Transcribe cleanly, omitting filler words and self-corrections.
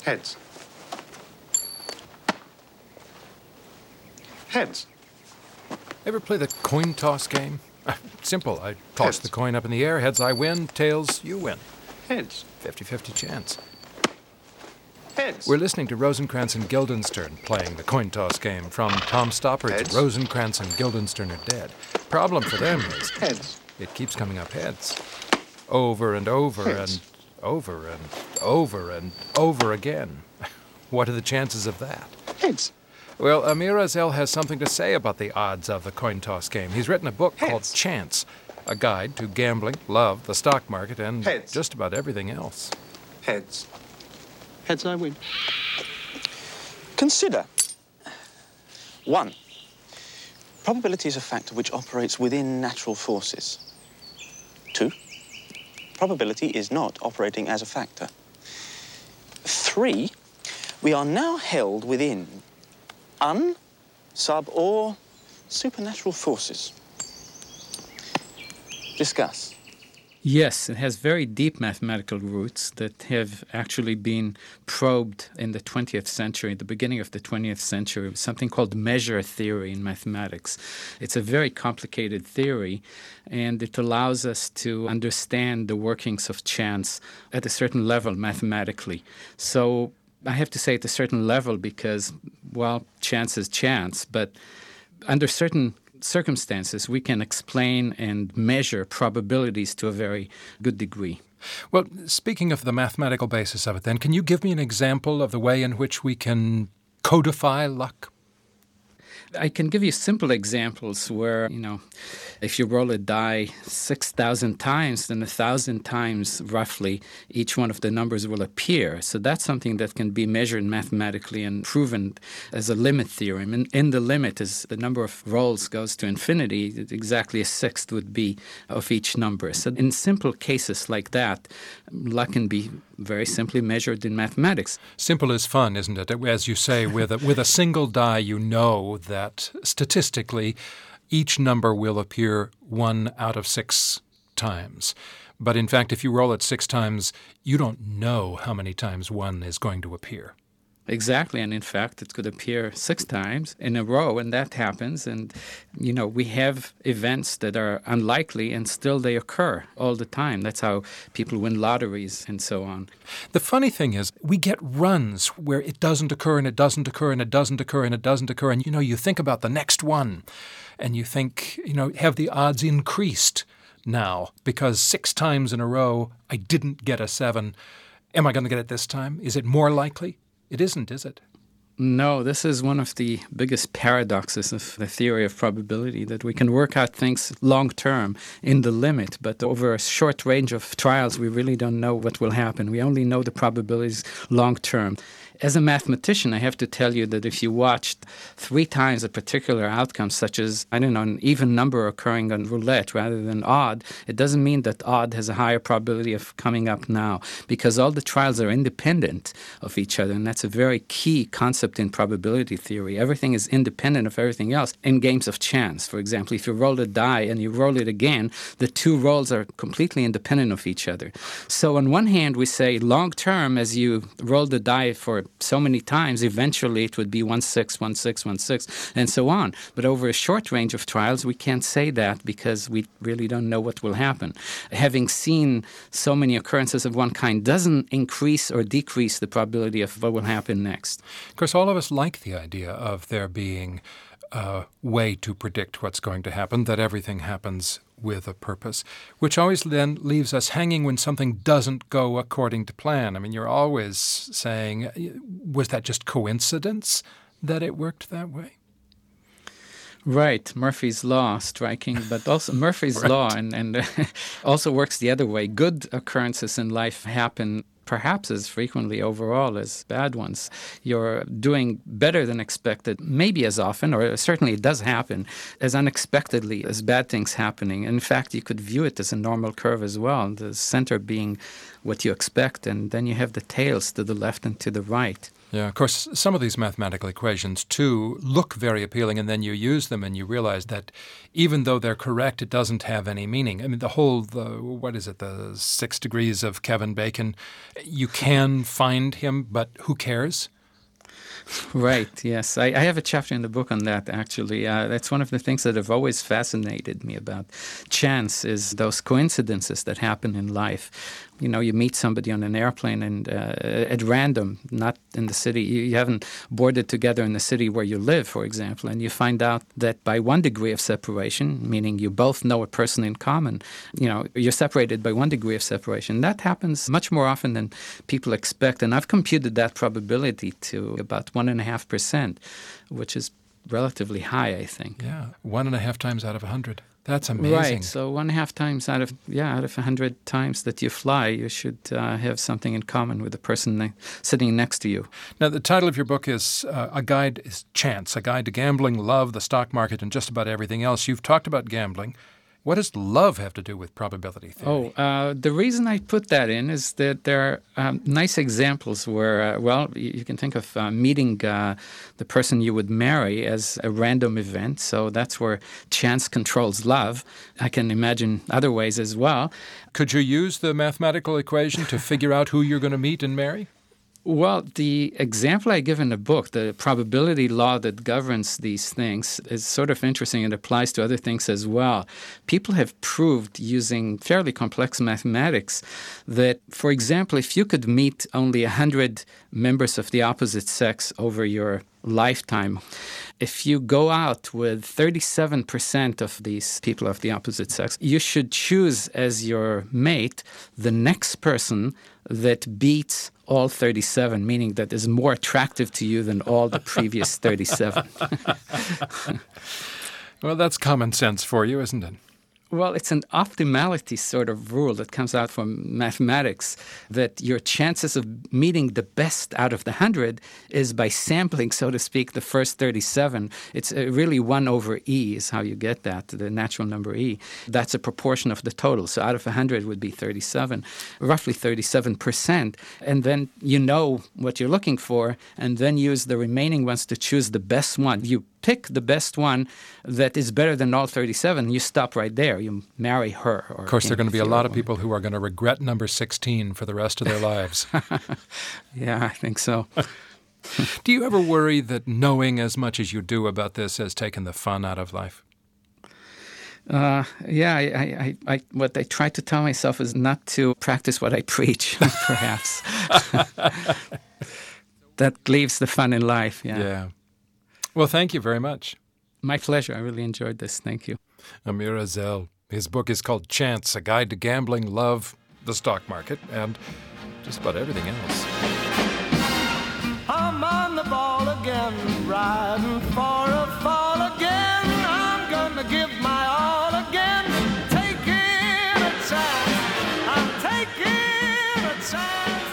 Heads. Heads. Ever play the coin toss game? Simple. I toss Heads. the coin up in the air. Heads I win, tails you win. Heads. 50-50 chance. Heads. We're listening to Rosencrantz and Guildenstern playing the coin toss game from Tom Stoppard's Heads. Rosencrantz and Guildenstern Are Dead. Problem for them is Heads. it keeps coming up heads. Over and over Heads. and over and over and over again. What are the chances of that? Heads. Well, Amir Azel has something to say about the odds of the coin toss game. He's written a book called Heads. Chance, a guide to gambling, love, the stock market, and Heads. just about everything else. Heads. Heads I win. Consider 1. Probability is a factor which operates within natural forces. 2. Probability is not operating as a factor. 3. We are now held within sub, or supernatural forces. Discuss. Yes, it has very deep mathematical roots that have actually been probed in the 20th century, the beginning of the 20th century, something called measure theory in mathematics. It's a very complicated theory, and it allows us to understand the workings of chance at a certain level mathematically. So I have to say at a certain level because, well, chance is chance, but under certain circumstances, we can explain and measure probabilities to a very good degree. Well, speaking of the mathematical basis of it then, can you give me an example of the way in which we can codify luck? I can give you simple examples where, if you roll a die 6,000 times, then 1,000 times, roughly, each one of the numbers will appear. So that's something that can be measured mathematically and proven as a limit theorem. And in the limit, as the number of rolls goes to infinity, exactly a sixth would be of each number. So in simple cases like that, luck can be very simply measured in mathematics. Simple is fun, isn't it? As you say, with a single die, you know that statistically each number will appear 1 out of 6 times. But in fact, if you roll it 6 times, you don't know how many times 1 is going to appear. Exactly, and in fact, it could appear 6 times in a row, and that happens. And, we have events that are unlikely, and still they occur all the time. That's how people win lotteries and so on. The funny thing is, we get runs where it doesn't occur, and it doesn't occur, and it doesn't occur, and it doesn't occur. And, you think about the next one, and you think, have the odds increased now? Because 6 times in a row, I didn't get a 7. Am I going to get it this time? Is it more likely? It isn't, is it? No, this is one of the biggest paradoxes of the theory of probability, that we can work out things long-term in the limit, but over a short range of trials, we really don't know what will happen. We only know the probabilities long-term. As a mathematician, I have to tell you that if you watched 3 times a particular outcome, such as, an even number occurring on roulette rather than odd, it doesn't mean that odd has a higher probability of coming up now, because all the trials are independent of each other, and that's a very key concept in probability theory. Everything is independent of everything else in games of chance. For example, if you roll a die and you roll it again, the 2 rolls are completely independent of each other. So on one hand, we say long-term, as you roll the die for so many times, eventually it would be 1 6, 1 6, 1 6, and so on. But over a short range of trials, we can't say that because we really don't know what will happen. Having seen so many occurrences of one kind doesn't increase or decrease the probability of what will happen next. Of course, all of us like the idea of there being a way to predict what's going to happen, that everything happens with a purpose, which always then leaves us hanging when something doesn't go according to plan. I mean, you're always saying, was that just coincidence that it worked that way? Right, Murphy's Law, striking, but also Murphy's Right. Law and also works the other way. Good occurrences in life happen perhaps as frequently overall as bad ones. You're doing better than expected, maybe as often, or certainly it does happen, as unexpectedly as bad things happening. In fact, you could view it as a normal curve as well, the center being what you expect, and then you have the tails to the left and to the right. Yeah, of course, some of these mathematical equations, too, look very appealing, and then you use them and you realize that even though they're correct, it doesn't have any meaning. I mean, the 6 degrees of Kevin Bacon, you can find him, but who cares? Right, yes. I have a chapter in the book on that, actually. That's one of the things that have always fascinated me about chance is those coincidences that happen in life. You know, you meet somebody on an airplane and at random, not in the city. You haven't boarded together in the city where you live, for example, and you find out that by 1 degree of separation, meaning you both know a person in common, you know, you're separated by 1 degree of separation. That happens much more often than people expect, and I've computed that probability to about 1.5%, which is relatively high, I think. Yeah, 1.5 times out of 100. That's amazing. Right. So 1.5 times out of 100 times that you fly, you should have something in common with the person sitting next to you. Now, the title of your book is Chance, A Guide to Gambling, Love, the Stock Market, and just about everything else. You've talked about gambling. What does love have to do with probability theory? The reason I put that in is that there are nice examples where, you can think of meeting the person you would marry as a random event. So that's where chance controls love. I can imagine other ways as well. Could you use the mathematical equation to figure out who you're going to meet and marry? Well, the example I give in the book, the probability law that governs these things, is sort of interesting. It applies to other things as well. People have proved using fairly complex mathematics that, for example, if you could meet only 100 members of the opposite sex over your lifetime, if you go out with 37% of these people of the opposite sex, you should choose as your mate the next person that beats all 37, meaning that is more attractive to you than all the previous 37. Well, that's common sense for you, isn't it? Well, it's an optimality sort of rule that comes out from mathematics, that your chances of meeting the best out of the 100 is by sampling, so to speak, the first 37. It's really 1 over E is how you get that, the natural number E. That's a proportion of the total. So out of 100 would be 37, roughly 37%. And then you know what you're looking for, and then use the remaining ones to choose the best one. You pick the best one that is better than all 37, you stop right there. You marry her. Or of course, there are going to be a lot of people who are going to regret number 16 for the rest of their lives. Yeah, I think so. Do you ever worry that knowing as much as you do about this has taken the fun out of life? What I try to tell myself is not to practice what I preach, perhaps. That leaves the fun in life, Yeah. Well, thank you very much. My pleasure. I really enjoyed this. Thank you. Amir Azel. His book is called Chance, A Guide to Gambling, Love, the Stock Market, and just about everything else. I'm on the ball again, riding for a fall again. I'm gonna give my all again, taking a chance. I'm taking a chance.